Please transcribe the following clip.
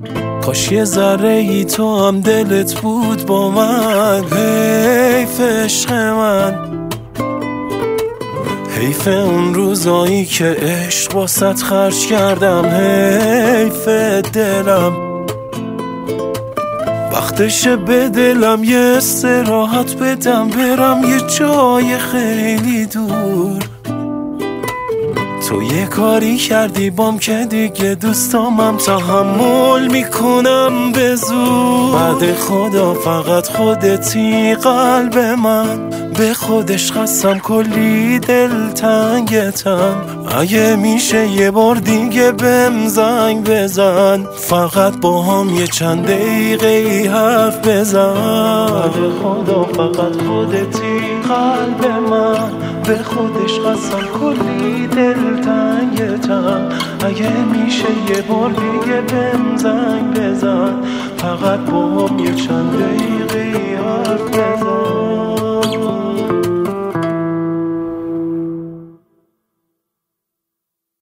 کاش یه ذره ای تو هم دلت بود با من. حیف عشق من، حیف اون روزایی که عشق واسط خرج کردم. حیف دلم، وقتشه به دلم یه استراحت بدم، برم یه جای خیلی دور. تو یه کاری کردی بام که دیگه دوستامم تحمل میکنم به زور. بعد خدا فقط خودتی قلب من، به خودش قسم کلی دلتنگتم. اگه میشه یه بار دیگه بهم زنگ بزن، فقط با هم یه چند دقیقه ای حرف بزن. بعد خدا فقط خودتی قلب من، به خودش قسم کلی دلتنگتم. اگه میشه یه بار دیگه بهم زنگ بزن، فقط با هم یه چند دقیقه